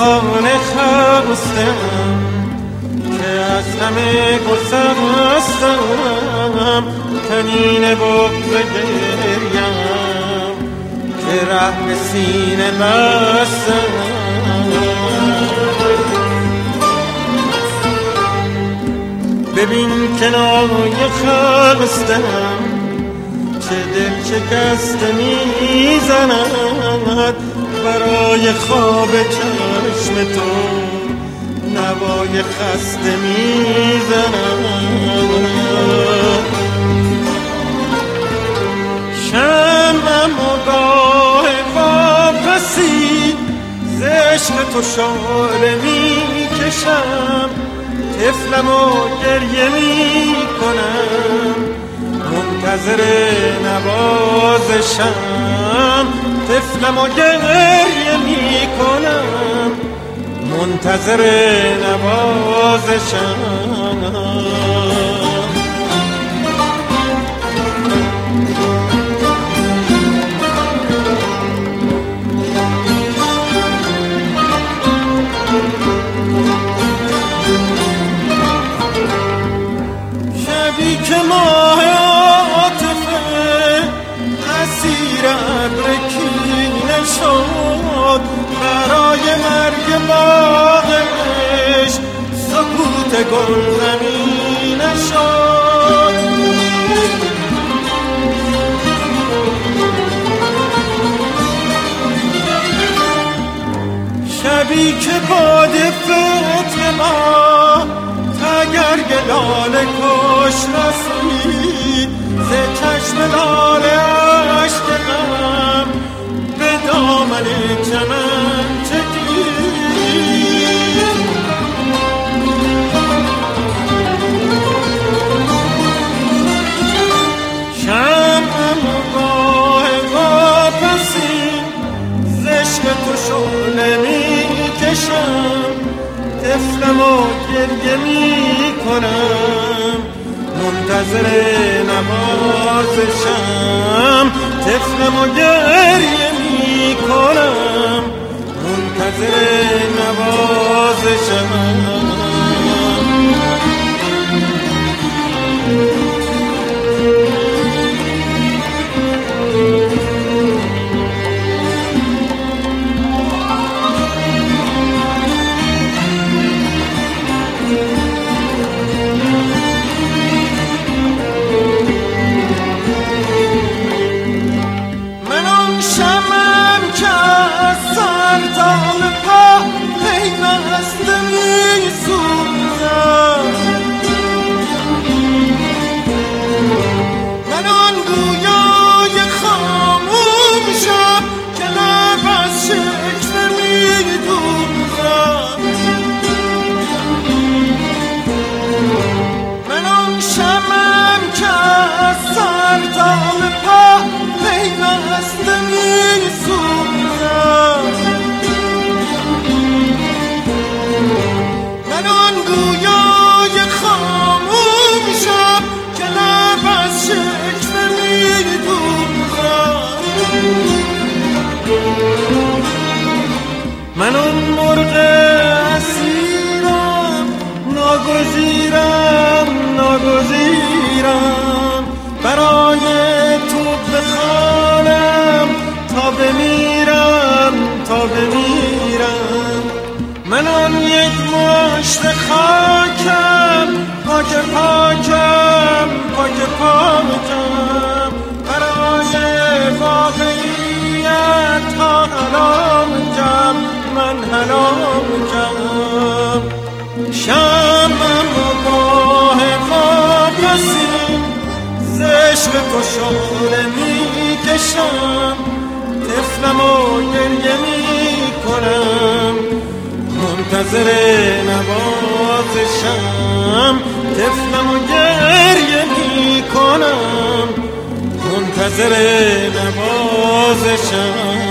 خانه خستم که از همه گسستم، تنین بغض گریم که ره به سینه بستم. ببین کنایه خستم چه دل شکسته میزند، برای خواب چشم تو نوای خسته میزند. شمعم و گاه واپسی ز عشق تو شعله میکشم، طفلم و گریه میکنم منتظر نوازشم. طفلم و گریه میکنم منتظر نوازشم. شبی که ماه عاطفه اسیر ابر کینه شد، برای مرگ باغ عشق سکوت گل زمینه شد. شبی که باد فتن ما تگرگ لاله کش رسید، ز چشم لاله عشق غم به دامن چمن چکید. شمعم و گاه واپسی ز عشق تو شعله میکشم، طفلم و گریه میکنم منتظر نوازشم. طفلم و گریه میکنم منتظر نوازشم. من اون مرغ اسیرم، ناگزیرم برای تو بخوانم تا بمیرم. من آن یک مشت خاکم، پاکم برای واقعیت ها هلامجم، من هلامجم. شمعم و گاه واپسی ز عشق تو شعله میکشم، طفلم و گریه میکنم منتظر نوازشم. طفلم و گریه میکنم منتظر نوازشم.